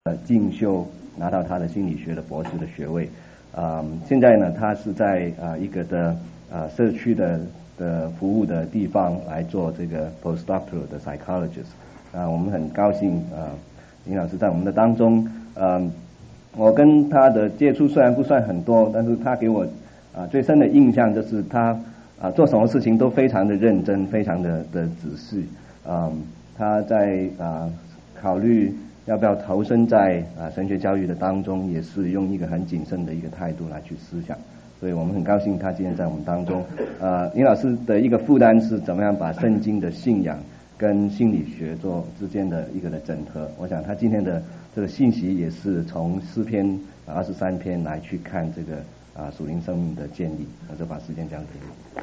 进修，拿到他的心理学的博士的学位。现在呢，他是在一个的社区的服务的地方来做这个 postdoctoral 的 psychologist。我们很高兴林老师在我们的当中。我跟他的接触虽然不算很多，但是他给我最深的印象就是他做什么事情都非常的认真，非常的仔细。他在考虑要不要投身在神学教育的当中，也是用一个很谨慎的一个态度来去思想。所以我们很高兴他今天在我们当中。林老师的一个负担是怎么样把圣经的信仰跟心理学做之间的一个的整合。我想他今天的这个信息也是从诗篇23篇来去看这个属灵生命的建立。我就把时间交给你。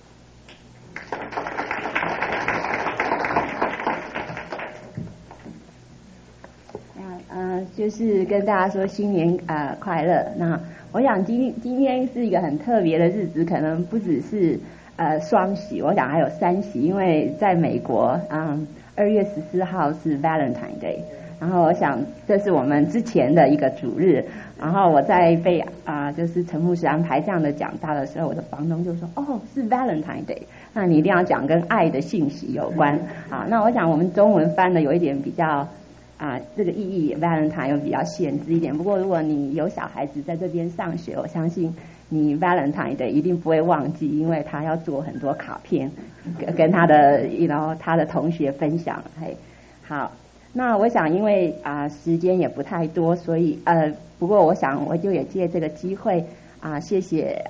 就是跟大家说新年快乐。那我想今天是一个很特别的日子，可能不只是双喜，我想还有三喜，因为在美国2月14号是 Valentine Day， 然后我想这是我们之前的一个主日。然后我在被就是陈牧师安排这样的讲道的时候，我的房东就说是 Valentine Day， 那你一定要讲跟爱的信息有关。那我想我们中文翻的有一点比较这个意义 Valentine 又比较限制一点。不过如果你有小孩子在这边上学，我相信你 Valentine Day 一定不会忘记，因为他要做很多卡片跟他的他的同学分享。好，那我想因为时间也不太多，所以不过我想我就也借这个机会谢谢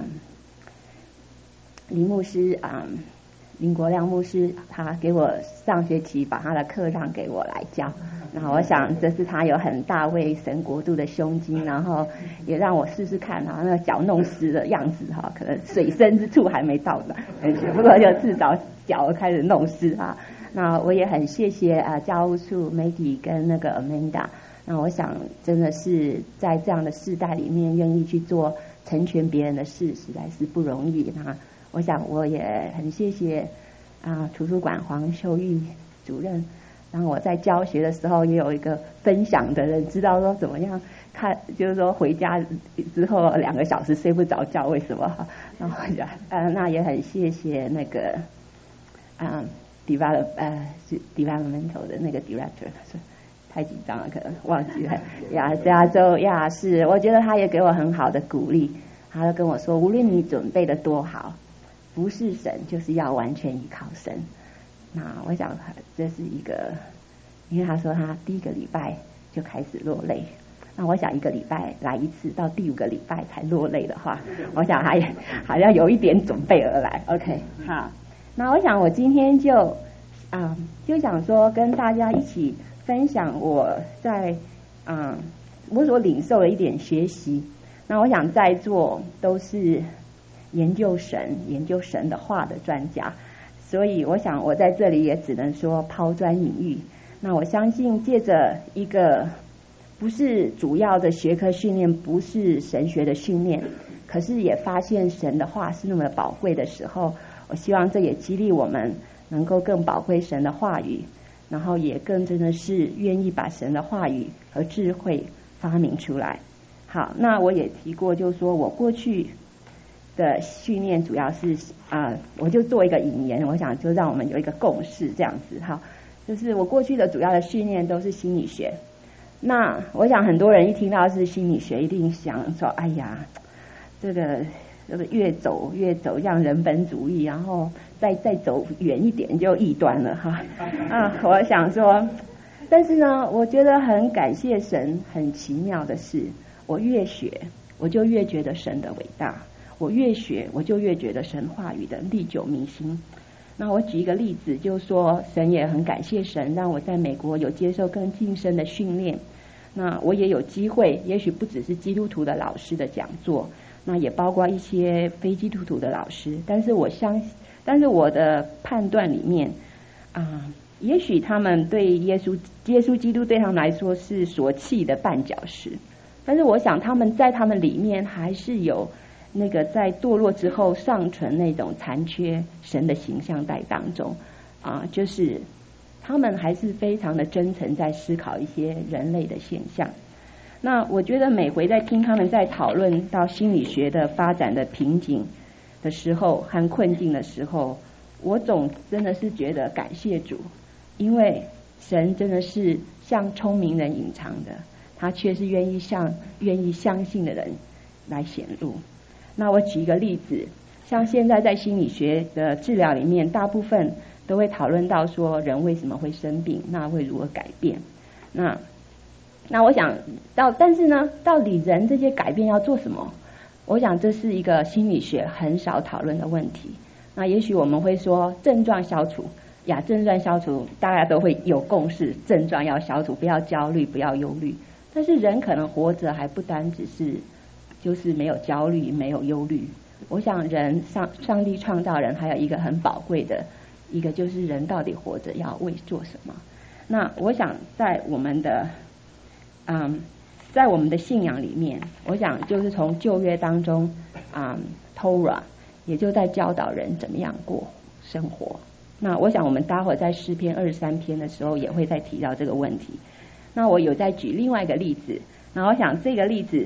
林牧师林国亮牧师，他给我上学期把他的课让给我来教。然后我想这是他有很大为神国度的胸襟，然后也让我试试看那个脚弄湿的样子可能水深之处还没到的，不过就至少脚开始弄湿那我也很谢谢教务处 Maggie 跟那个 Amanda。那我想真的是在这样的世代里面愿意去做成全别人的事，实在是不容易。那我想我也很谢谢图书馆黄秀玉主任，然后我在教学的时候也有一个分享的人，知道说怎么样看，就是说回家之后2个小时睡不着觉为什么。然后那也很谢谢那个developmental 的那个 director， 太紧张了可能忘记了加州是，我觉得他也给我很好的鼓励。他就跟我说，无论你准备的多好，不是神就是要完全依靠神。那我想这是一个，因为他说他第1个礼拜就开始落泪，那我想1个礼拜来一次，到第5个礼拜才落泪的话，我想还好像有一点准备而来。 OK， 好，那我想我今天就想说跟大家一起分享我在我所领受的一点学习。那我想在座都是研究神的话的专家，所以我想我在这里也只能说抛砖引玉。那我相信借着一个不是主要的学科训练，不是神学的训练，可是也发现神的话是那么宝贵的时候，我希望这也激励我们能够更宝贵神的话语，然后也更真的是愿意把神的话语和智慧发明出来。好，那我也提过，就是说我过去的训练主要是我就做一个引言，我想就让我们有一个共识这样子。好，就是我过去的主要的训练都是心理学。那我想很多人一听到是心理学，一定想说，哎呀，这个越走向人本主义，然后再走远一点就异端了我想说，但是呢，我觉得很感谢神，很奇妙的是，我越学我就越觉得神的伟大，我越学我就越觉得神话语的历久弥新。那我举一个例子，就是说神也很感谢神让我在美国有接受更晋升的训练，那我也有机会，也许不只是基督徒的老师的讲座，那也包括一些非基督徒的老师，但是我的判断里面也许他们对耶稣基督对他们来说是所弃的绊脚石，但是我想他们在他们里面还是有那个在堕落之后尚存那种残缺神的形象在当中就是他们还是非常的真诚，在思考一些人类的现象。那我觉得每回在听他们在讨论到心理学的发展的瓶颈的时候和困境的时候，我总真的是觉得感谢主，因为神真的是向聪明人隐藏的，他却是愿意相信的人来显露。那我举一个例子，像现在在心理学的治疗里面，大部分都会讨论到说人为什么会生病，那会如何改变。那我想但是呢，到底人这些改变要做什么？我想这是一个心理学很少讨论的问题。那也许我们会说症状消除，症状消除大家都会有共识，症状要消除，不要焦虑，不要忧虑。但是人可能活着还不单只是就是没有焦虑，没有忧虑。我想上帝创造人还有一个很宝贵的一个，就是人到底活着要为做什么。那我想在我们的信仰里面，我想就是从旧约当中Torah 也就在教导人怎么样过生活。那我想我们待会在诗篇23篇的时候也会再提到这个问题。那我有再举另外一个例子，那我想这个例子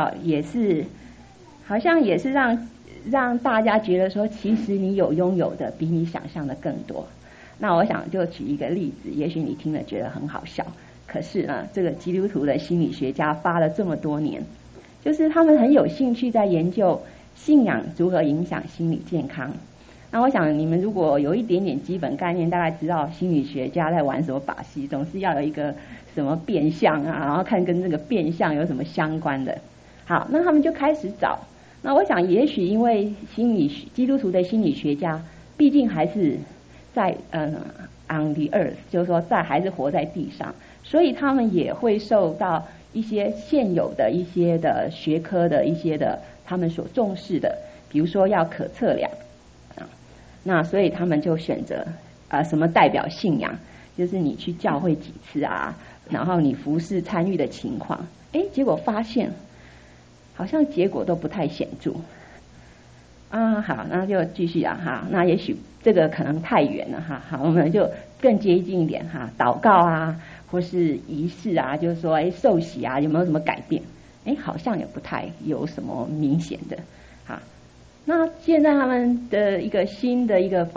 好像也是让大家觉得说，其实你拥有的比你想象的更多。那我想就举一个例子，也许你听了觉得很好笑，可是呢，这个基督徒的心理学家发了这么多年，就是他们很有兴趣在研究信仰如何影响心理健康。那我想你们如果有一点点基本概念，大概知道心理学家在玩什么把戏，总是要有一个什么变相然后看跟这个变相有什么相关的。好，那他们就开始找。那我想也许因为基督徒的心理学家毕竟还是在on the earth， 就是说还是活在地上，所以他们也会受到一些现有的一些的学科的一些的他们所重视的，比如说要可测量那所以他们就选择什么代表信仰，就是你去教会几次然后你服侍参与的情况，结果发现好像结果都不太显著好，那就继续那也许这个可能太远了好，我们就更接近一点祷告或是仪式就是说受洗有没有什么改变？好像也不太有什么明显的那现在他们的一个新的一个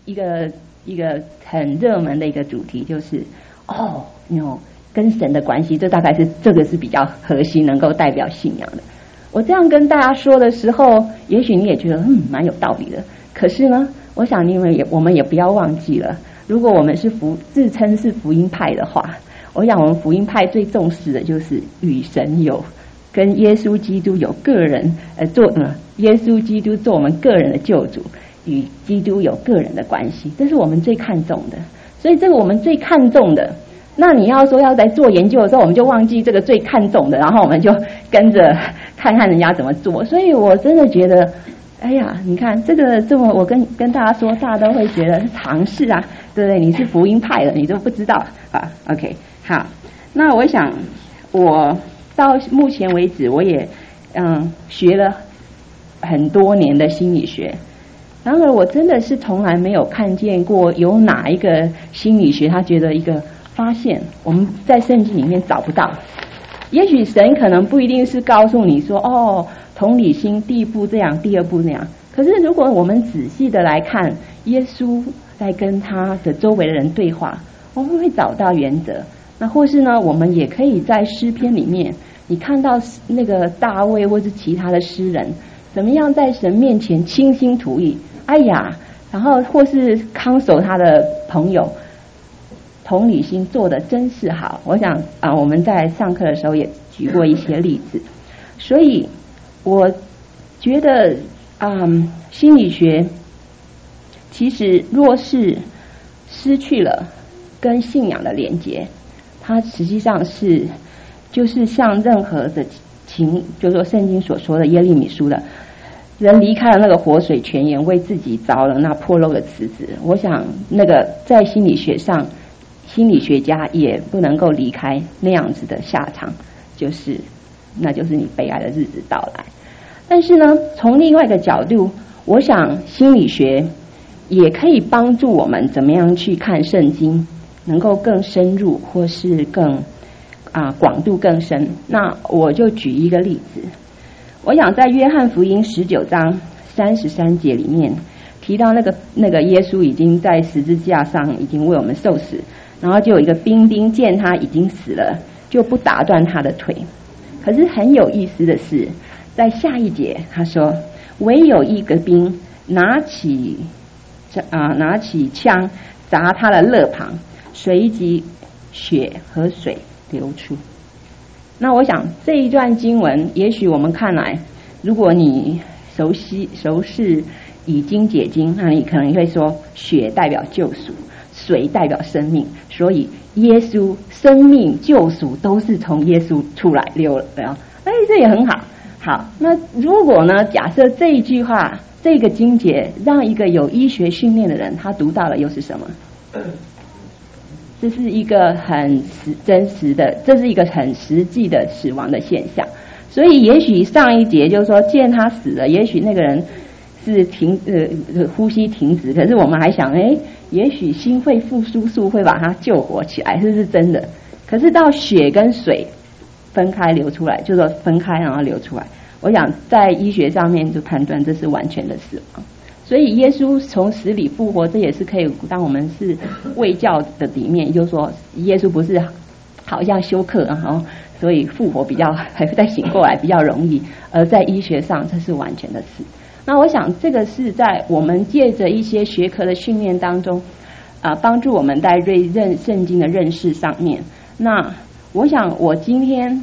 很热门的一个主题就是跟神的关系，这大概是这个是比较核心能够代表信仰的。我这样跟大家说的时候，也许你也觉得蛮有道理的。可是呢，我想我们也不要忘记了，如果我们是自称是福音派的话，我想我们福音派最重视的就是与神跟耶稣基督有个人耶稣基督做我们个人的救主，与基督有个人的关系，这是我们最看重的。所以这个我们最看重的，那你要说要在做研究的时候，我们就忘记这个最看重的，然后我们就跟着看看人家怎么做。所以我真的觉得你看这个这么，我跟大家说，大家都会觉得是常识对不对？你是福音派的，你都不知道OK， 好，那我想我到目前为止，我也学了很多年的心理学，然而我真的是从来没有看见过有哪一个心理学他觉得一个发现我们在圣经里面找不到。也许神可能不一定是告诉你说同理心第一步这样，第二步那样，可是如果我们仔细的来看耶稣在跟他的周围的人对话，我们会找到原则。那或是呢，我们也可以在诗篇里面，你看到那个大卫或是其他的诗人怎么样在神面前倾心吐意，然后或是康守他的朋友，同理心做得真是好。我想我们在上课的时候也举过一些例子。所以我觉得心理学其实若是失去了跟信仰的连结，它实际上就是像任何的就是说圣经所说的耶利米书的人离开了那个活水泉源，为自己凿了那破漏的池子。我想那个在心理学上，心理学家也不能够离开那样子的下场，那就是你悲哀的日子到来。但是呢，从另外一个角度，我想心理学也可以帮助我们怎么样去看圣经， 能够更深入，或是更广度更深。那我就举一个例子，我想在约翰福音19章33节里面提到那个耶稣已经在十字架上已经为我们受死，然后就有一个兵丁见他已经死了，就不打断他的腿。可是很有意思的是，在下一节他说，唯有一个兵拿起枪砸他的肋旁，随即血和水流出。那我想这一段经文，也许我们看来，如果你熟视已经解经，那你可能会说，血代表救赎，水代表生命，所以耶稣生命救赎都是从耶稣出来流的啊。这也很好。好，那如果呢，假设这一句话，这个经节让一个有医学训练的人他读到了，又是什么？这是一个很真实的，这是一个很实际的死亡的现象。所以也许上一节就是说见他死了，也许那个人是呼吸停止，可是我们还想也许心肺复苏术会把他救活起来，这是真的。可是到血跟水分开流出来，就是说分开然后流出来，我想在医学上面就判断这是完全的死亡。所以耶稣从死里复活，这也是可以当我们是卫教的里面，就是说耶稣不是好像休克，然后所以复活比较还再醒过来比较容易，而在医学上这是完全的死。那我想这个是在我们借着一些学科的训练当中帮助我们在对圣经的认识上面。那我想我今天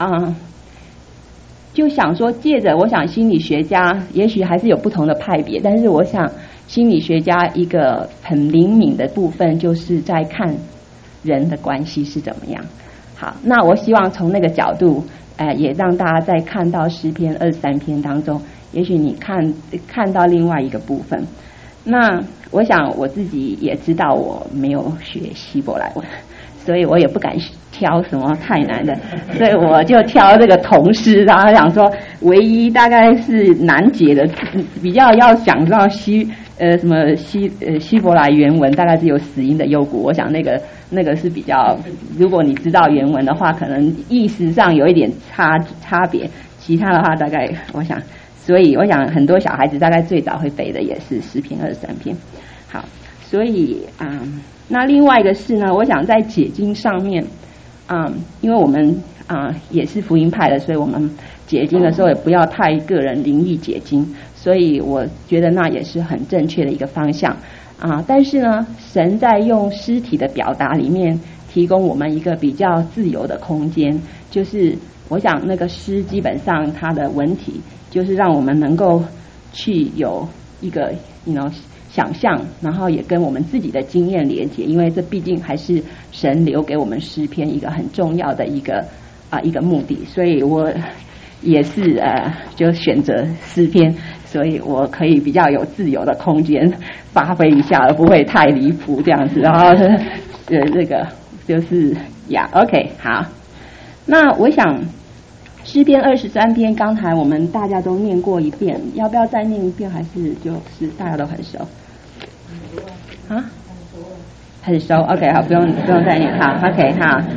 就想说，借着我想心理学家也许还是有不同的派别，但是我想心理学家一个很灵敏的部分就是在看人的关系是怎么样。好，那我希望从那个角度也让大家在看到诗篇23篇当中，也许你看到另外一个部分。那我想我自己也知道我没有学希伯来文，所以我也不敢挑什么太难的，所以我就挑这个童诗，然后想说唯一大概是难解的，比较要想到希伯来原文大概是有死音的幽谷，我想那个是比较，如果你知道原文的话，可能意思上有一点差别，其他的话大概我想，所以我想很多小孩子大概最早会背的也是诗篇23篇。好，所以那另外一个是呢，我想在解经上面因为我们也是福音派的，所以我们解经的时候也不要太个人灵意解经，所以我觉得那也是很正确的一个方向但是呢，神在用诗体的表达里面提供我们一个比较自由的空间，就是我想那个诗基本上它的文体就是让我们能够去有一个想象，然后也跟我们自己的经验连结，因为这毕竟还是神留给我们诗篇一个很重要的一个目的，所以我也是就选择诗篇，所以我可以比较有自由的空间发挥一下，而不会太离谱这样子。然后这个就是OK 好，那我想诗篇23篇刚才我们大家都念过一遍，要不要再念一遍，还是就是大家都很熟很熟 OK 好，不用再念，好 OK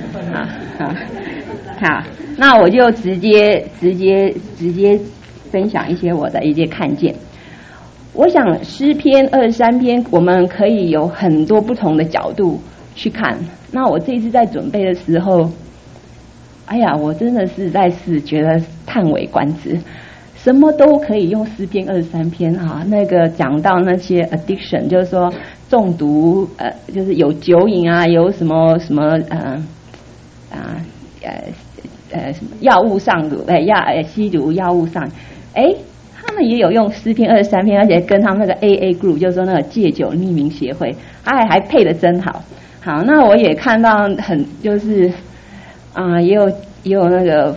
好，那我就直接分享一些我的一些看见。我想诗篇23篇我们可以有很多不同的角度去看，那我这一次在准备的时候我真的是觉得叹为观止，什么都可以用诗篇23篇那个讲到那些 addiction， 就是说中毒就是有酒瘾有什么药物上毒吸毒药物上他们也有用诗篇23篇，而且跟他们那个 AA group， 就是说那个戒酒匿名协会还配得真好。那我也看到就是也有那个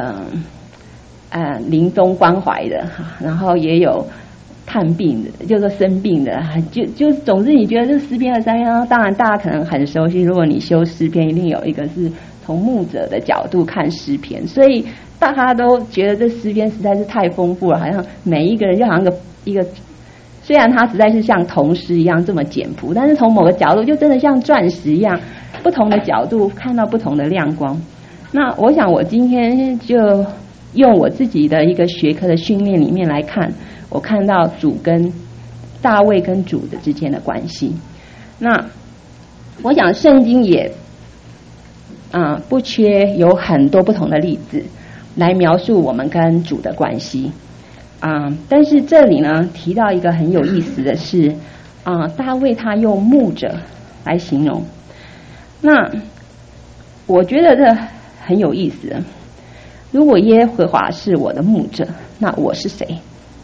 临终关怀的然后也有探病的，就是说生病的就总之你觉得这诗篇23篇，当然大家可能很熟悉，如果你修诗篇一定有一个是从牧者的角度看诗篇，所以大家都觉得这诗篇实在是太丰富了，好像每一个人就好像一个虽然它实在是像铜石一样这么简朴，但是从某个角度就真的像钻石一样，不同的角度看到不同的亮光。那我想我今天就用我自己的一个学科的训练里面来看，我看到主跟大卫跟主的之间的关系。那我想圣经也不缺有很多不同的例子来描述我们跟主的关系但是这里呢提到一个很有意思的是大卫他用牧者来形容。那我觉得这很有意思。如果耶和华是我的牧者，那我是谁？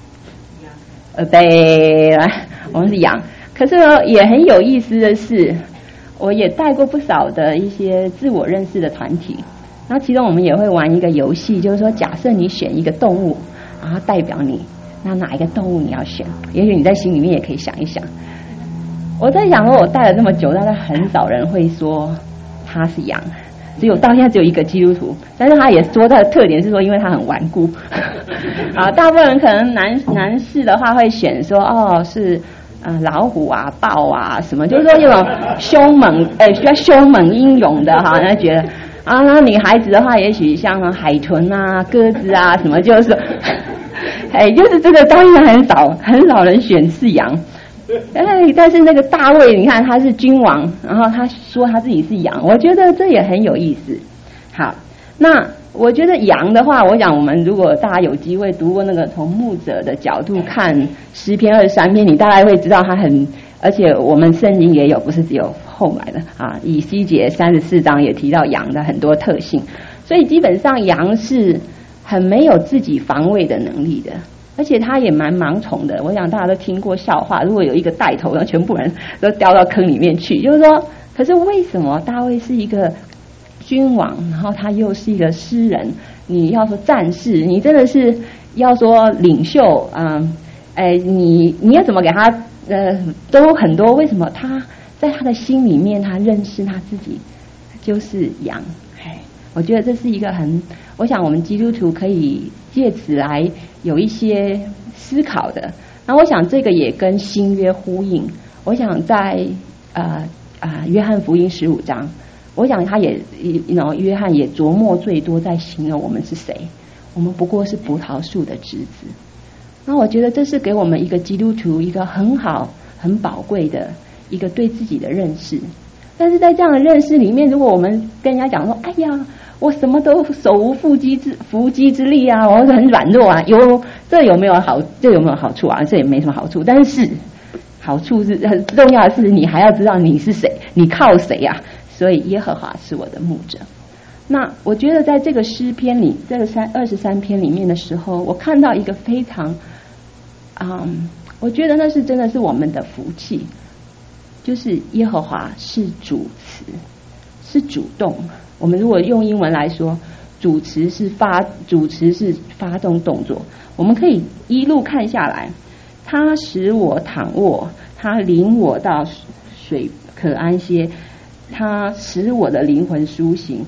对，我们是羊。可是呢，也很有意思的是，我也带过不少的一些自我认识的团体。那其中我们也会玩一个游戏，就是说，假设你选一个动物，然后代表你，那哪一个动物你要选？也许你在心里面也可以想一想。我在想说，我带了这么久，大概很少人会说他是羊。到现在只有一个基督徒，但是他也说他的特点是说，因为他很顽固。大部分人可能男士的话会选说是老虎啊、豹啊什么，就是说这种凶猛需要凶猛英勇的哈，人家觉得那女孩子的话，也许像海豚啊、鸽子啊什么，就是就是这个当然很少人选是羊。但是那个大卫，你看他是君王，然后他说他自己是羊，我觉得这也很有意思。好，那我觉得羊的话，我想我们如果大家有机会读过那个从牧者的角度看诗篇23篇，你大概会知道他而且我们圣经也有，不是只有后来的以西结34章也提到羊的很多特性，所以基本上羊是很没有自己防卫的能力的。而且他也蛮盲从的，我想大家都听过笑话，如果有一个带头，然后全部人都掉到坑里面去，就是说，可是为什么大卫是一个君王，然后他又是一个诗人，你要说战士，你真的是要说领袖你要怎么给他都很多，为什么他在他的心里面他认识他自己就是羊？我觉得这是一个我想我们基督徒可以借此来有一些思考的。那我想这个也跟新约呼应。我想在约翰福音15章，我想他也约翰也琢磨最多在形容我们是谁，我们不过是葡萄树的枝子。那我觉得这是给我们一个基督徒一个很好很宝贵的一个对自己的认识。但是在这样的认识里面，如果我们跟人家讲说，哎呀，我什么都手无缚鸡之力啊，我很软弱啊，这有没有好处啊？这也没什么好处。但是好处是很重要的是，你还要知道你是谁，你靠谁啊？所以耶和华是我的牧者。那我觉得在这个诗篇里，这个23篇里面的时候，我看到一个非常我觉得那是真的是我们的福气。就是耶和华是主词，是主动。我们如果用英文来说，主词是发动动作。我们可以一路看下来，他使我躺卧，他领我到水可安歇，他使我的灵魂苏醒。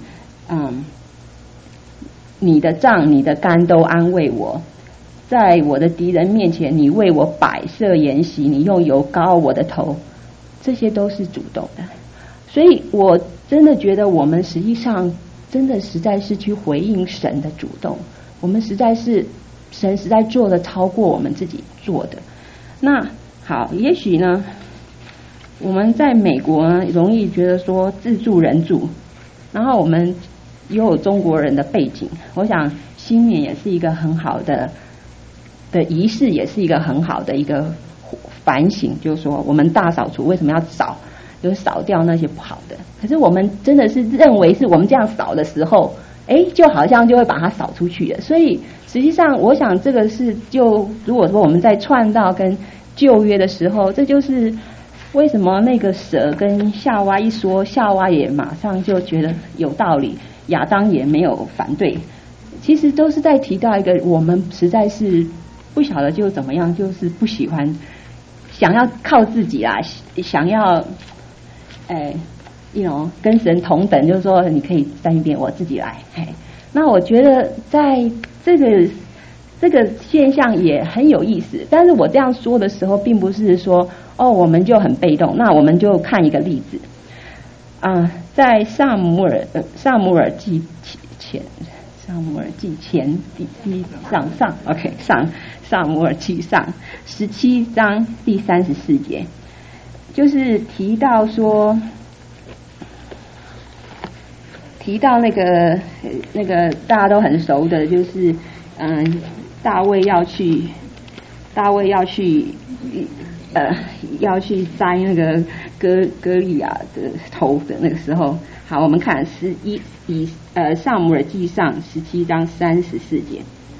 你的杖你的竿都安慰我，在我的敌人面前你为我摆设筵席，你用油膏我的头，这些都是主动的。所以我真的觉得我们实际上真的实在是去回应神的主动，我们神实在做的超过我们自己做的。那好，也许呢我们在美国呢容易觉得说自助人助，然后我们又有中国人的背景，我想新年也是一个很好的仪式，也是一个很好的一个反省，就是说我们大扫除为什么要扫，就是扫掉那些不好的。可是我们真的是认为是我们这样扫的时候，就好像就会把它扫出去了。所以实际上我想这个是如果说我们在创造跟旧约的时候，这就是为什么那个蛇跟夏娃一说，夏娃也马上就觉得有道理，亚当也没有反对。其实都是在提到一个我们实在是不晓得就怎么样，就是不喜欢，想要靠自己啦，想要跟神同等，就是说你可以站一边，我自己来。那我觉得在这个这个现象也很有意思。但是我这样说的时候，并不是说我们就很被动。那我们就看一个例子在撒母耳记前撒母耳记上17章第34节，就是提到那个大家都很熟的，就是大卫要去摘那个歌利亚的头的那个时候。好，我们看撒母耳记上17章34节。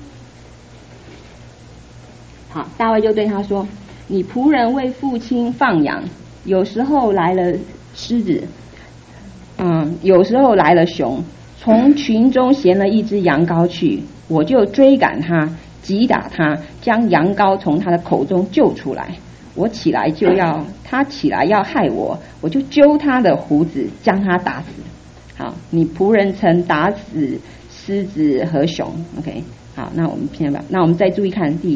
好，大卫就对他说：“你仆人为父亲放羊，有时候来了狮子，有时候来了熊，从群中衔了一只羊羔去，我就追赶他，击打他，将羊羔从他的口中救出来。他起来要害我，我就揪他的胡子，将他打死。好，你仆人曾打死狮子和熊。OK， 好，那我们再注意看第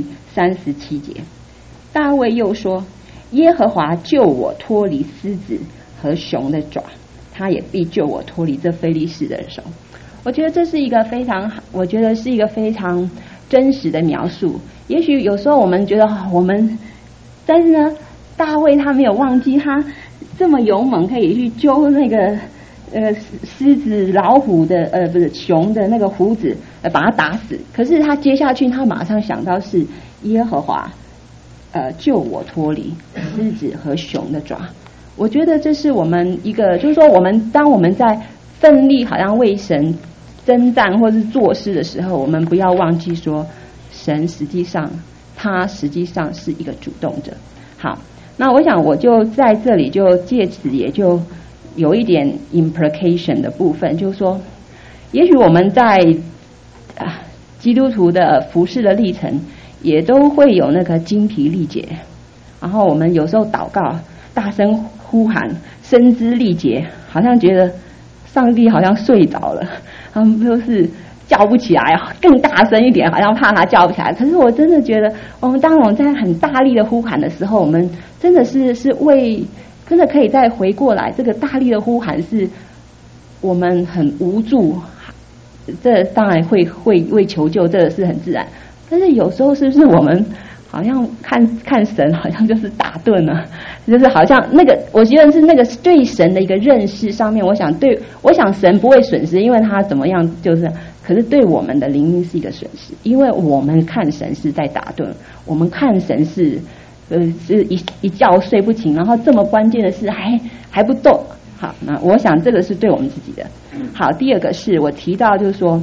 37节。大卫又说：耶和华救我脱离狮子和熊的爪，他也必救我脱离这非利士的手。我觉得这是一个非常真实的描述。也许有时候我们觉得但是呢，大卫他没有忘记他这么勇猛，可以去揪那个狮子、老虎的不是熊的那个胡子，把他打死。可是他接下去他马上想到是耶和华救我脱离狮子和熊的爪。我觉得这是我们一个，就是说当我们在奋力好像为神征战或是做事的时候，我们不要忘记说神实际上是一个主动者。好，那我想我就在这里就借此也就有一点 implication 的部分，就是说也许我们在基督徒的服事的历程也都会有那个精疲力竭，然后我们有时候祷告大声呼喊声嘶力竭，好像觉得上帝好像睡着了，他们就是叫不起来，更大声一点，好像怕他叫不起来。可是我真的觉得当我们在很大力的呼喊的时候，我们真的是真的可以再回过来，这个大力的呼喊是我们很无助，这当然会为求救，这是很自然。但是有时候是不是我们好像看神好像就是打盹了，就是好像那个我觉得是那个对神的一个认识上面，我想神不会损失，因为他怎么样就是可是对我们的灵命是一个损失，因为我们看神是在打盹，我们看神是一觉睡不醒，然后这么关键的事还不动。好，那我想这个是对我们自己的。好，第二个是我提到就是说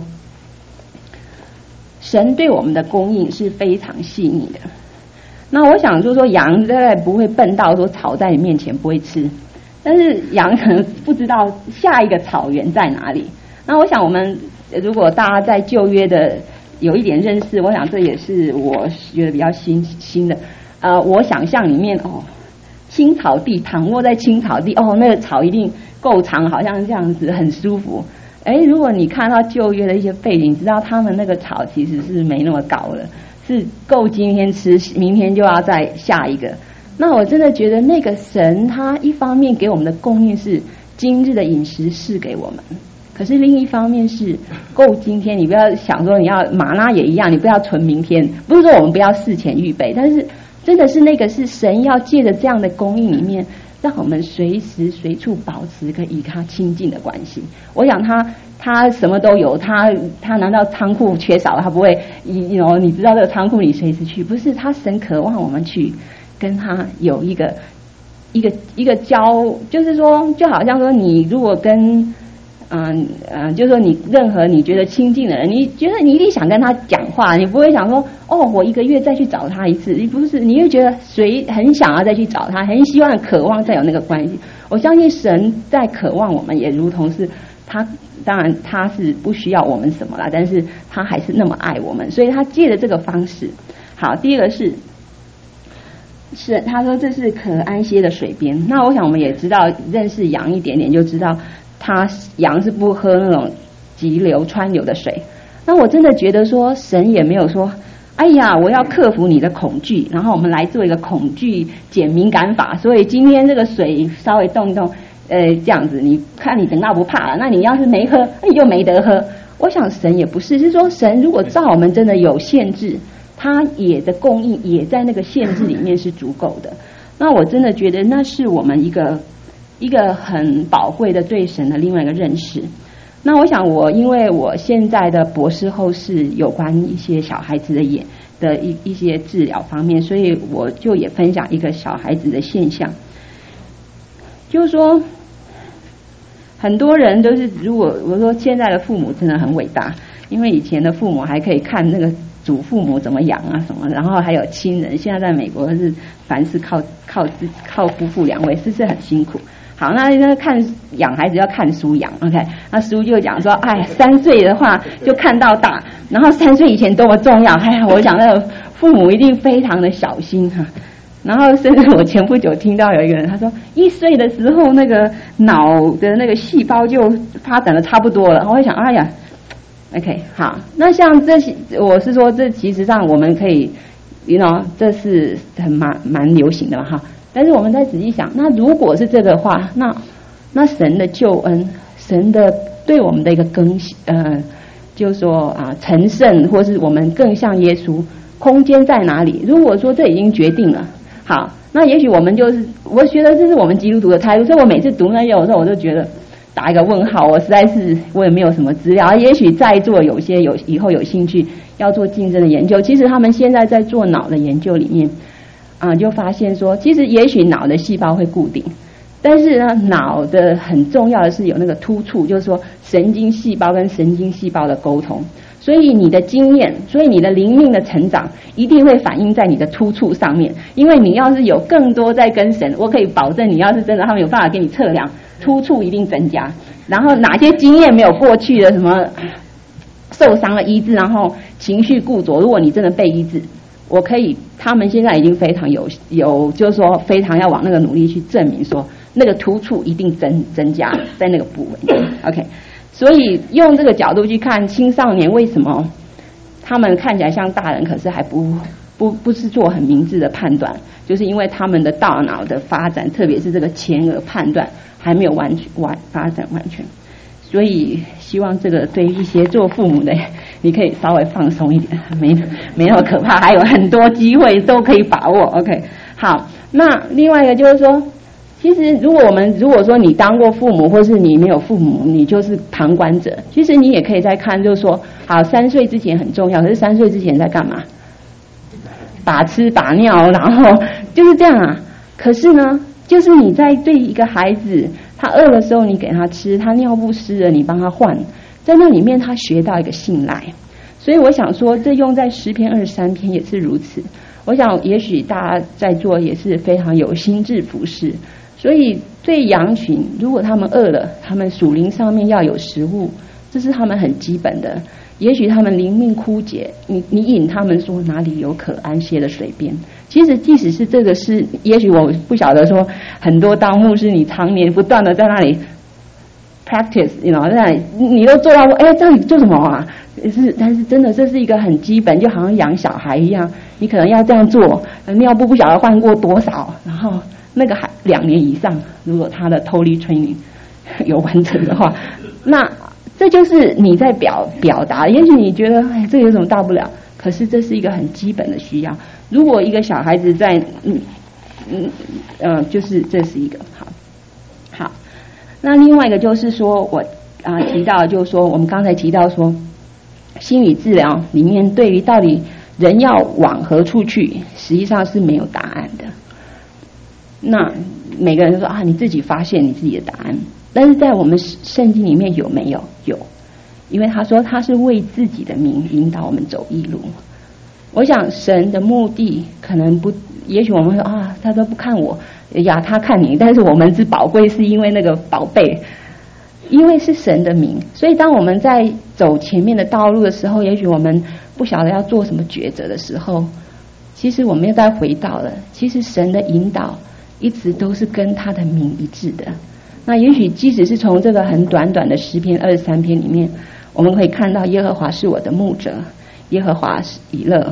神对我们的供应是非常细腻的。那我想就是说羊大概不会笨到说草在你面前不会吃，但是羊可能不知道下一个草原在哪里。那我想我们如果大家在旧约的有一点认识，我想这也是我觉得比较新的。我想象里面青草地，躺卧在青草地，那个草一定够长，好像这样子很舒服。如果你看到旧约的一些背景，知道他们那个草其实是没那么高的，是够今天吃，明天就要再下一个。那我真的觉得那个神他一方面给我们的供应是今日的饮食是给我们，可是另一方面是够今天，你不要想说你要玛纳也一样，你不要存明天，不是说我们不要事前预备，但是真的是那个是神要借着这样的供应里面，让我们随时随处保持跟与他亲近的关系。我想他什么都有，他难道仓库缺少？他不会，你知道这个仓库你随时去，不是？他神渴望我们去跟他有一个交，就是说，就好像说你如果跟就是说你任何你觉得亲近的人，你觉得你一定想跟他讲话，你不会想说我1个月再去找他一次，你不是，你会觉得很想要再去找他，很希望渴望再有那个关系。我相信神在渴望我们，也如同是他，当然他是不需要我们什么啦，但是他还是那么爱我们，所以他借着这个方式。好，第二个是他说这是可安歇的水边。那我想我们也知道，认识羊一点点就知道，羊是不喝那种急流川流的水。那我真的觉得说神也没有说哎呀，我要克服你的恐惧，然后我们来做一个恐惧减敏感法。所以今天这个水稍微动一动，这样子，你看你等到不怕了，那你要是没喝，你就没得喝。我想神也不是，是说神如果照我们真的有限制，他也的供应也在那个限制里面是足够的。那我真的觉得那是我们一个很宝贵的对神的另外一个认识。那我想因为我现在的博士后是有关一些小孩子的一些治疗方面，所以我就也分享一个小孩子的现象，就是说很多人都是，如果我说现在的父母真的很伟大，因为以前的父母还可以看那个祖父母怎么养啊什么，然后还有亲人，现在在美国是凡事靠夫妇两位，是很辛苦。好，那养孩子要看书养 ，OK， 那书就讲说，3岁的话就看到大，然后3岁以前多么重要，我想那个父母一定非常的小心哈。然后甚至我前不久听到有一个人他说，1岁的时候那个脑的那个细胞就发展的差不多了，我会想，哎呀 ，OK， 好，那像这些，我是说这其实上我们可以 这是蛮流行的嘛哈。但是我们再仔细想，那如果是这个话，那神的救恩，神的对我们的一个更新，就是说成圣，或是我们更像耶稣，空间在哪里？如果说这已经决定了，好，那也许我们我觉得这是我们基督徒的态度。所以我每次读那些，有时候我就觉得打一个问号，我实在是我也没有什么资料。也许在座有些以后有兴趣要做竞争的研究，其实他们现在在做脑的研究里面。就发现说，其实也许脑的细胞会固定，但是呢，脑的很重要的是有那个突触，就是说神经细胞跟神经细胞的沟通。所以你的经验，所以你的灵命的成长，一定会反映在你的突触上面。因为你要是有更多在跟神，我可以保证，你要是真的，他们有办法给你测量，突触一定增加。然后哪些经验没有过去的什么受伤了医治，然后情绪固着，如果你真的被医治。他们现在已经非常有，就是说非常要往那个努力去证明说，那个突触一定增加在那个部位。OK， 所以用这个角度去看青少年为什么他们看起来像大人，可是还不是做很明智的判断，就是因为他们的大脑的发展，特别是这个前额判断还没有发展完全。所以希望这个对一些做父母的，你可以稍微放松一点，没那么可怕，还有很多机会都可以把握。OK， 好，那另外一个就是说，其实如果说你当过父母，或是你没有父母，你就是旁观者。其实你也可以再看，就是说，好，3岁之前很重要，可是3岁之前在干嘛？把吃把尿，然后就是这样啊。可是呢，就是你在对一个孩子。他饿的时候，你给他吃；他尿不湿了，你帮他换。在那里面，他学到一个信赖。所以我想说，这用在诗篇23篇也是如此。我想，也许大家在座也是非常有心智服侍。所以，对羊群，如果他们饿了，他们属灵上面要有食物，这是他们很基本的。也许他们灵命枯竭，你引他们说哪里有可安歇的水边。其实即使是这个是，也许我不晓得说很多当牧师你常年不断的在那里 practice， 在那里你都做到这里做什么啊？但是真的这是一个很基本，就好像养小孩一样，你可能要这样做，尿布不晓得换过多少，然后那个还2年以上，如果他的 totally training 有完成的话，那这就是你在表达。也许你觉得这有什么大不了，可是这是一个很基本的需要。如果一个小孩子在就是这是一个好。那另外一个就是说我提到，就是说我们刚才提到说心理治疗里面对于到底人要往何处去，实际上是没有答案的。那每个人都说你自己发现你自己的答案，但是在我们圣经里面有没有？有，因为他说他是为自己的名引导我们走义路。我想神的目的可能不，也许我们说他都不看我呀，他看你，但是我们是宝贵，是因为那个宝贝，因为是神的名。所以当我们在走前面的道路的时候，也许我们不晓得要做什么抉择的时候，其实我们又再回到了，其实神的引导一直都是跟他的名一致的。那也许即使是从这个很短短的诗篇23篇里面，我们可以看到耶和华是我的牧者，耶和华是以勒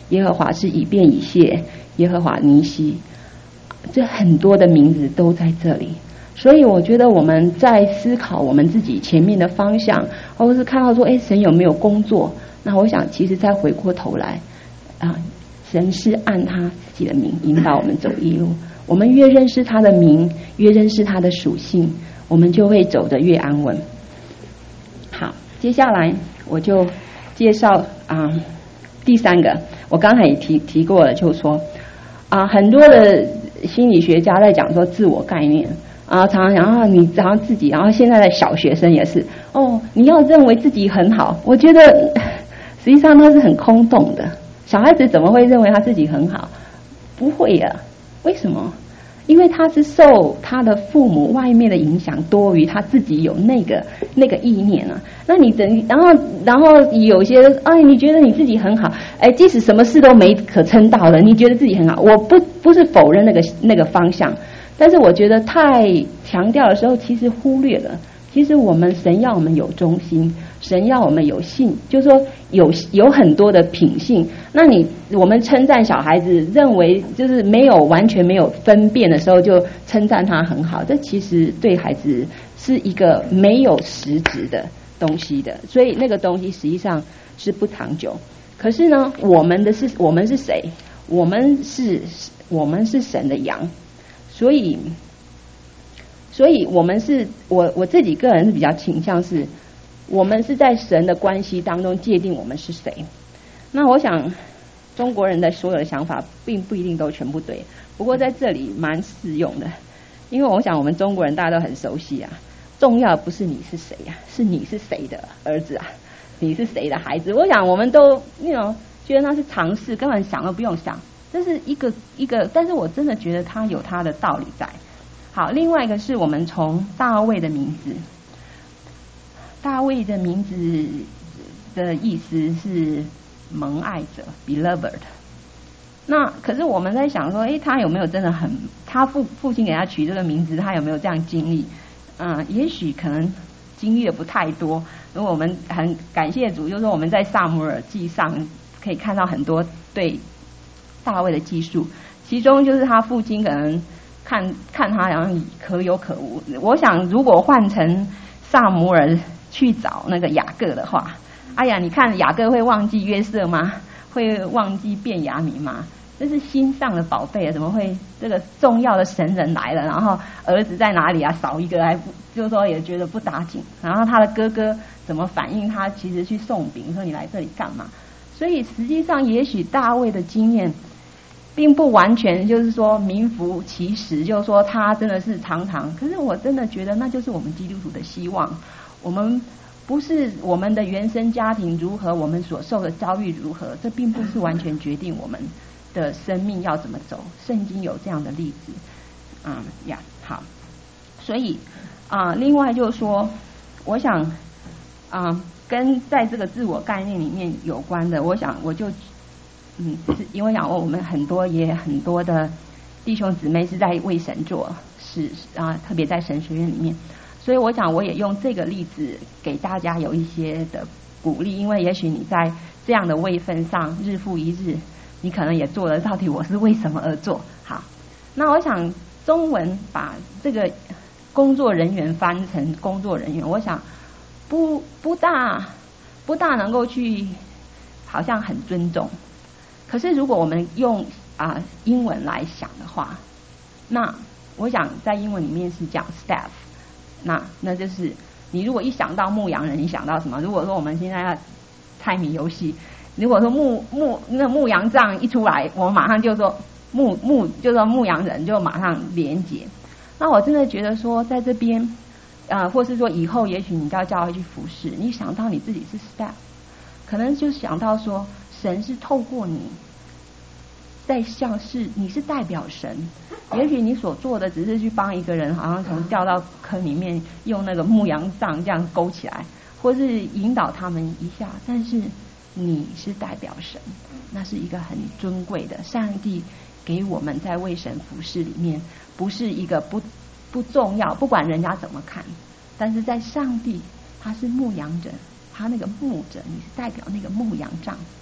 耶和华是以便以谢，耶和华尼西，这很多的名字都在这里。所以我觉得我们在思考我们自己前面的方向，或者是看到说神有没有工作，那我想其实再回过头来神是按他自己的名引导我们走义路。我们越认识他的名，越认识他的属性，我们就会走得越安稳。好，接下来我就介绍第三个，我刚才也提过了，就是说很多的心理学家在讲说自我概念常常讲你然后自己，然后现在的小学生也是你要认为自己很好，我觉得实际上它是很空洞的。小孩子怎么会认为他自己很好？不会呀。为什么？因为他是受他的父母外面的影响多于他自己有那个意念啊。那你然后有些你觉得你自己很好，即使什么事都没可称道了，你觉得自己很好，我不是否认那个方向，但是我觉得太强调的时候，其实忽略了，其实神要我们有忠心，神要我们有信，就是说有很多的品性。那我们称赞小孩子，认为就是完全没有分辨的时候，就称赞他很好，这其实对孩子是一个没有实质的东西的，所以那个东西实际上是不长久。可是呢，我们是谁？我们是神的羊，所以我们是我自己个人是比较倾向是，我们是在神的关系当中界定我们是谁。那我想中国人的所有的想法并不一定都全部对，不过在这里蛮适用的，因为我想我们中国人大家都很熟悉重要不是你是谁是你是谁的儿子你是谁的孩子。我想我们都觉得那是常识，根本想都不用想，这是一个，但是我真的觉得它有它的道理在。好，另外一个是我们从大卫的名字，大卫的名字的意思是蒙爱者 beloved。 那可是我们在想说他有没有真的他父亲给他取这个名字，他有没有这样经历也许可能经历的不太多。如果我们很感谢主，就是说我们在撒母耳记上可以看到很多对大卫的记述，其中就是他父亲可能看他好像可有可无。我想如果换成撒母耳去找那个雅各的话，你看雅各会忘记约瑟吗？会忘记便雅悯吗？这是心上的宝贝怎么会这个重要的神人来了，然后儿子在哪里少一个还就是说也觉得不打紧，然后他的哥哥怎么反应？他其实去送饼说你来这里干嘛？所以实际上也许大卫的经验并不完全就是说名副其实，就是说他真的是常常，可是我真的觉得那就是我们基督徒的希望。我们不是我们的原生家庭如何，我们所受的教育如何，这并不是完全决定我们的生命要怎么走。圣经有这样的例子好，所以另外就是说我想跟在这个自我概念里面有关的，我想我就因为我们很多的弟兄姊妹是在为神做事特别在神学院里面，所以我想我也用这个例子给大家有一些的鼓励，因为也许你在这样的位分上日复一日，你可能也做了到底我是为什么而做。好，那我想中文把这个工作人员翻成工作人员，我想不大能够去好像很尊重。可是如果我们用英文来想的话，那我想在英文里面是讲 staff， 那就是你如果一想到牧羊人，你想到什么？如果说我们现在要猜谜游戏，如果说牧羊杖一出来，我们马上就说就说牧羊人就马上连结。那我真的觉得说在这边或是说以后也许你到教会去服侍，你想到你自己是 staff， 可能就想到说神是透过你在像是你是代表神，也许你所做的只是去帮一个人好像从掉到坑里面用那个牧羊杖这样勾起来，或是引导他们一下，但是你是代表神，那是一个很尊贵的，上帝给我们在为神服侍里面不是一个不重要，不管人家怎么看，但是在上帝他是牧羊者，他那个牧者，你是代表那个牧羊杖。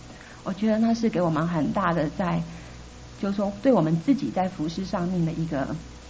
我觉得那是给我们很大的就是说对我们自己在服事上面的一个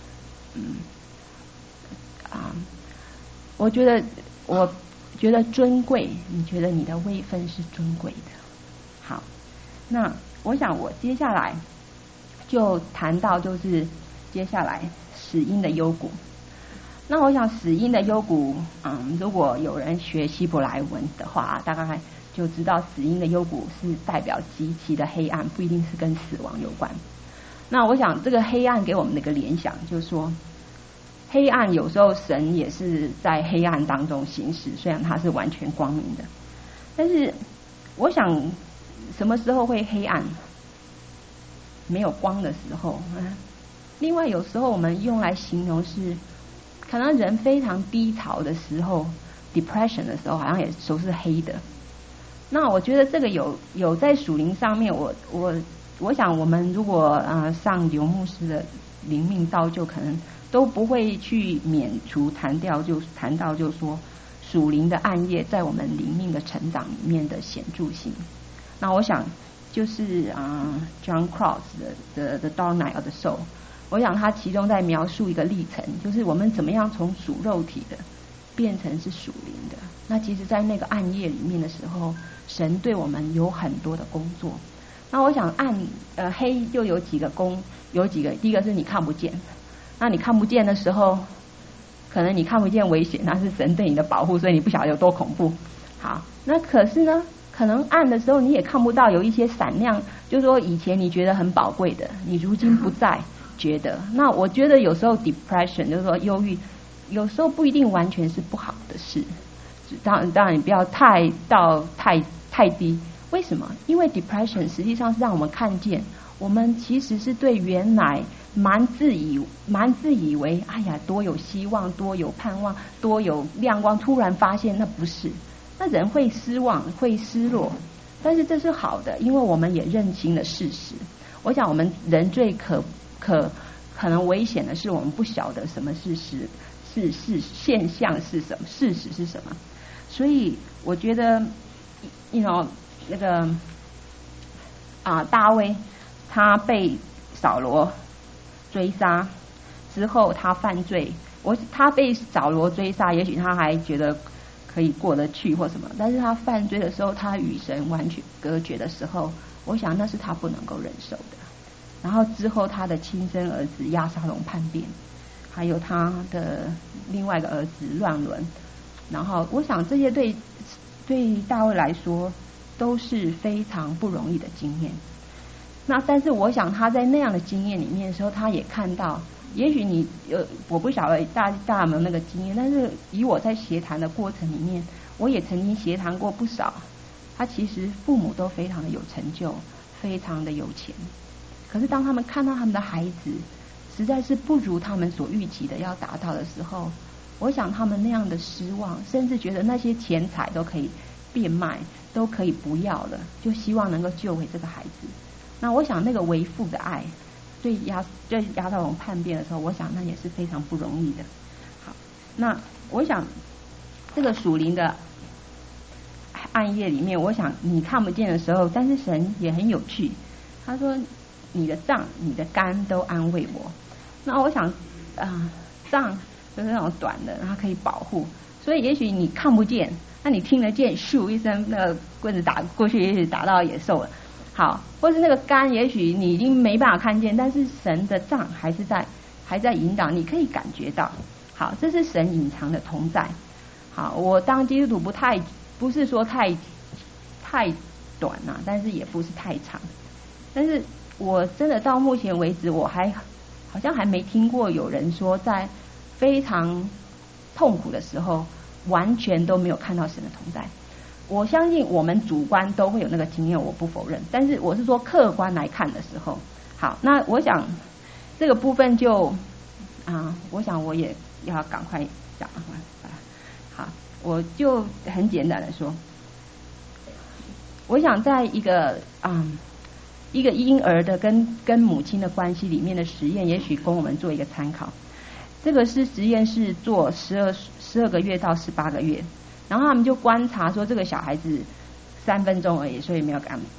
我觉得尊贵，你觉得你的位分是尊贵的。好，那我想我接下来就谈到就是接下来死因的幽谷。那我想死因的幽谷，如果有人学希伯来文的话，大概就知道死因的幽谷是代表极其的黑暗，不一定是跟死亡有关。那我想这个黑暗给我们的一个联想，就是说黑暗有时候神也是在黑暗当中行事，虽然它是完全光明的，但是我想什么时候会黑暗？没有光的时候。另外有时候我们用来形容是可能人非常低潮的时候 depression 的时候，好像也都是黑的。那我觉得这个有在属灵上面，我想我们如果上刘牧师的灵命道，就可能都不会去免除谈到就是说属灵的暗夜在我们灵命的成长里面的显著性。那我想就是John Cross 的 Dark Night of the Soul， 我想他其中在描述一个历程，就是我们怎么样从属肉体的变成是属灵的。那其实在那个暗夜里面的时候，神对我们有很多的工作。那我想黑就有几个，第一个是你看不见。那你看不见的时候，可能你看不见危险，那是神对你的保护，所以你不晓得有多恐怖。好，那可是呢，可能暗的时候你也看不到有一些闪亮，就是说以前你觉得很宝贵的，你如今不再觉得。那我觉得有时候 depression 就是说忧郁，有时候不一定完全是不好的事。当然你不要太低。为什么？因为 depression 实际上是让我们看见，我们其实是对原来蛮自以为哎呀多有希望，多有盼望，多有亮光，突然发现那不是。那人会失望，会失落，但是这是好的，因为我们也认清了事实。我想我们人最可能危险的是，我们不晓得什么是现象是什么，事实是什么。所以我觉得那个大卫他被扫罗追杀之后，他犯罪，他被扫罗追杀，也许他还觉得可以过得去或什么，但是他犯罪的时候，他与神完全隔绝的时候，我想那是他不能够忍受的。然后之后他的亲生儿子押沙龙叛变，还有他的另外一个儿子乱伦，然后我想这些对大卫来说都是非常不容易的经验。那但是我想他在那样的经验里面的时候，他也看到，也许我不晓得大家有没有那个经验，但是以我在协谈的过程里面，我也曾经协谈过不少，他其实父母都非常的有成就，非常的有钱，可是当他们看到他们的孩子实在是不如他们所预期的要达到的时候，我想他们那样的失望，甚至觉得那些钱财都可以变卖，都可以不要了，就希望能够救回这个孩子。那我想那个为父的爱，对押沙龙叛变的时候，我想那也是非常不容易的。好，那我想这个属灵的暗夜里面，我想你看不见的时候，但是神也很有趣，他说你的杖你的竿都安慰我。那我想杖就是那种短的，它可以保护，所以也许你看不见，那你听得见咻一声那个棍子打过去，也许打到野兽了。好，或是那个竿，也许你已经没办法看见，但是神的杖还在引导，你可以感觉到。好，这是神隐藏的同在。好，我当基督徒不是说太短啊，但是也不是太长。但是我真的到目前为止，我好像还没听过有人说在非常痛苦的时候，完全都没有看到神的同在。我相信我们主观都会有那个经验，我不否认，但是我是说客观来看的时候。好，那我想这个部分就我想我也要赶快讲。好，我就很简单的说，我想在一个婴儿的跟母亲的关系里面的实验，也许供我们做一个参考。这个是实验室做12个月到18个月，然后他们就观察说这个小孩子3分钟而已，所以没有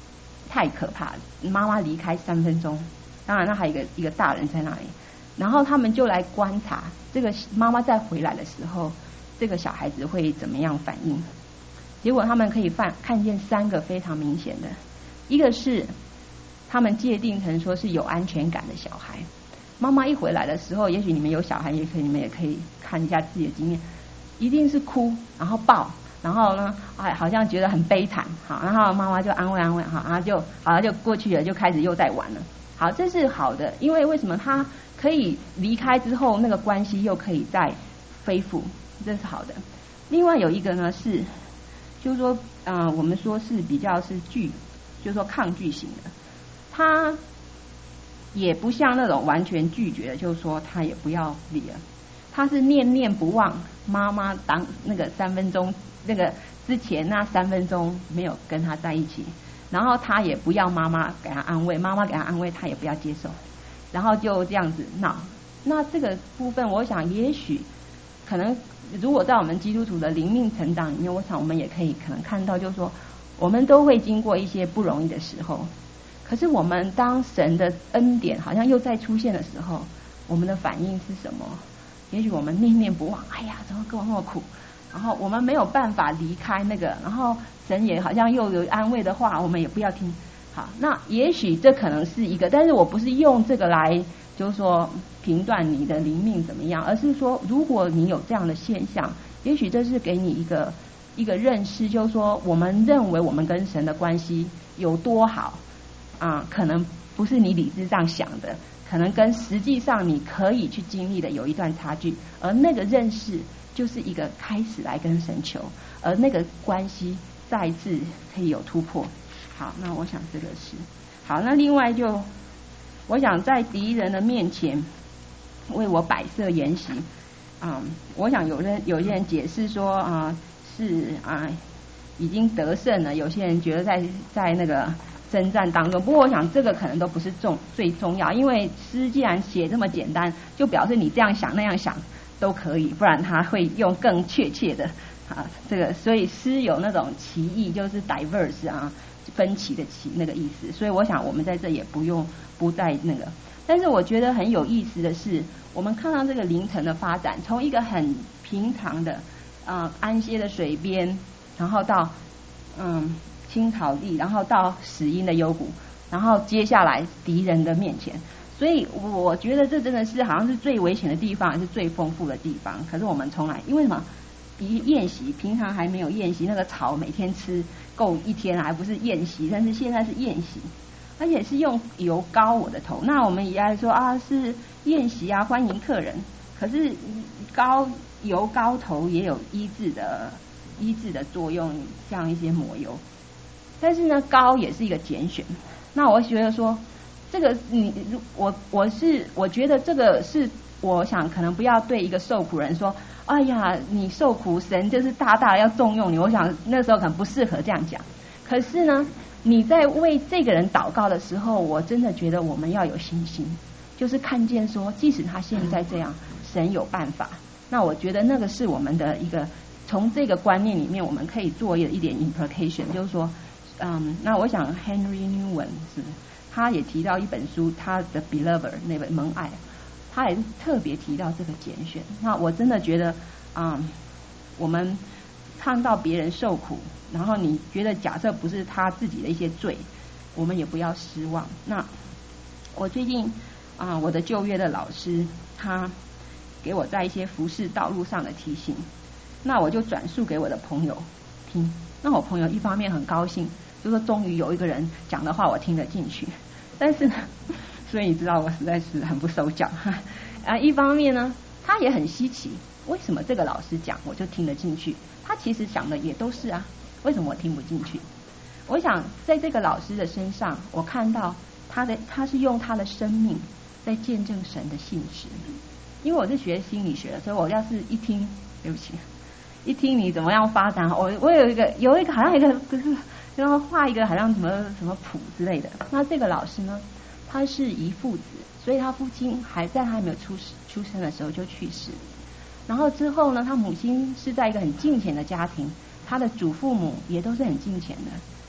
太可怕了，妈妈离开3分钟，当然那还有一个大人在那里，然后他们就来观察这个妈妈再回来的时候，这个小孩子会怎么样反应。结果他们可以看见3个非常明显的，一个是他们界定成说是有安全感的小孩，妈妈一回来的时候，也许你们有小孩，你们也可以看一下自己的经验，一定是哭，然后抱，然后呢，好像觉得很悲惨，好，然后妈妈就安慰，好，然后就好了，就过去了，就开始又在玩了。好，这是好的，因为为什么他可以离开之后，那个关系又可以再恢复，这是好的。另外有一个呢是，就是说，我们说是比较是就是说抗拒型的，他也不像那种完全拒绝，就是说他也不要理了，他是念念不忘妈妈当那个3分钟那个之前那3分钟没有跟他在一起，然后他也不要妈妈给他安慰，妈妈给他安慰他也不要接受，然后就这样子闹。那这个部分我想也许可能如果在我们基督徒的灵命成长里面，我想我们也可以可能看到，就是说我们都会经过一些不容易的时候，可是我们当神的恩典好像又再出现的时候，我们的反应是什么？也许我们念念不忘，哎呀怎么跟我那么苦，然后我们没有办法离开那个，然后神也好像又有安慰的话，我们也不要听。好，那也许这可能是一个，但是我不是用这个来就是说评断你的灵命怎么样，而是说如果你有这样的现象，也许这是给你一个认识，就是说我们认为我们跟神的关系有多好可能不是你理智上想的，可能跟实际上你可以去经历的有一段差距，而那个认识就是一个开始来跟神求，而那个关系再一次可以有突破。好，那我想这个是好。那另外就我想在敌人的面前为我摆设筵席，我想有些人解释说是已经得胜了，有些人觉得在那个征战当中，不过我想这个可能都不是最重要，因为诗既然写这么简单，就表示你这样想那样想都可以，不然他会用更确切的这个，所以诗有那种歧义，就是 diverse 分歧的歧那个意思，所以我想我们在这也不带那个。但是我觉得很有意思的是，我们看到这个凌晨的发展，从一个很平常的安歇的水边，然后到青草地，然后到死荫的幽谷，然后接下来敌人的面前，所以我觉得这真的是好像是最危险的地方，也是最丰富的地方。可是我们从来因为什么？宴席平常还没有宴席，那个草每天吃够1天还不是宴席，但是现在是宴席，而且是用油膏我的头。那我们也爱说是宴席欢迎客人，可是油膏头也有医治的作用，像一些抹油。但是呢，膏也是一个拣选。那我觉得说这个我觉得这个是我想可能不要对一个受苦人说，哎呀你受苦神就是大大的要重用你，我想那时候可能不适合这样讲。可是呢你在为这个人祷告的时候，我真的觉得我们要有信心，就是看见说即使他现在这样，神有办法。那我觉得那个是我们的一个从这个观念里面我们可以做一点 implication， 就是说那我想 Henry Newman 是他也提到一本书，他的 Beloved 那本蒙爱，他也特别提到这个拣选。那我真的觉得我们看到别人受苦，然后你觉得假设不是他自己的一些罪，我们也不要失望。那我最近我的旧约的老师他给我在一些服事道路上的提醒，那我就转述给我的朋友听。那我朋友一方面很高兴，就说终于有一个人讲的话我听得进去，但是呢所以你知道我实在是很不手脚一方面呢他也很稀奇，为什么这个老师讲我就听得进去，他其实想的也都是为什么我听不进去。我想在这个老师的身上，我看到他是用他的生命在见证神的信实。因为我是学心理学的，所以我要是一听，对不起，一听你怎么样发展，我有一个好像一个不是，然后画一个好像什么谱之类的。那这个老师呢，他是遗父子，所以他父亲还没有出生的时候就去世。然后之后呢，他母亲是在一个很敬虔的家庭，他的祖父母也都是很敬虔的。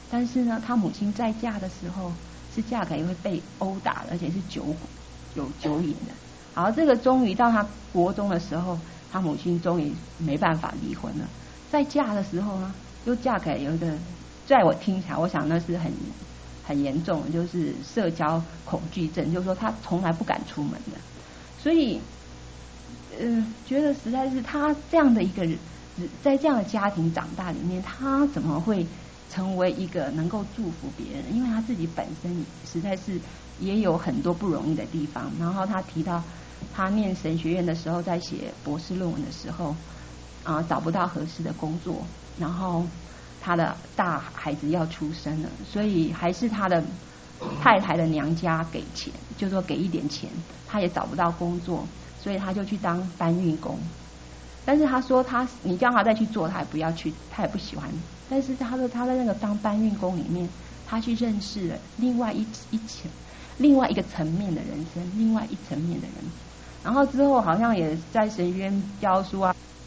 但是呢，他母亲再嫁的时候是嫁给会被殴打的，而且是有酒瘾的。好，这个终于到他国中的时候，他母亲终于没办法离婚了。再嫁的时候呢，又嫁给有一个，在我听起来，我想那是很严重的，就是社交恐惧症，就是说他从来不敢出门的。所以觉得实在是他这样的一个人，在这样的家庭长大里面，他怎么会成为一个能够祝福别人？因为他自己本身实在是也有很多不容易的地方。然后他提到他念神学院的时候，在写博士论文的时候找不到合适的工作，然后他的大孩子要出生了，所以还是他的太太的娘家给钱，就说给一点钱，他也找不到工作，所以他就去当搬运工。但是他说你叫他再去做，他也不要去，他也不喜欢。但是他说他在那个当搬运工里面，他去认识了另外一个层面的人生，另外一层面的人。然后之后好像也在神学院教书啊，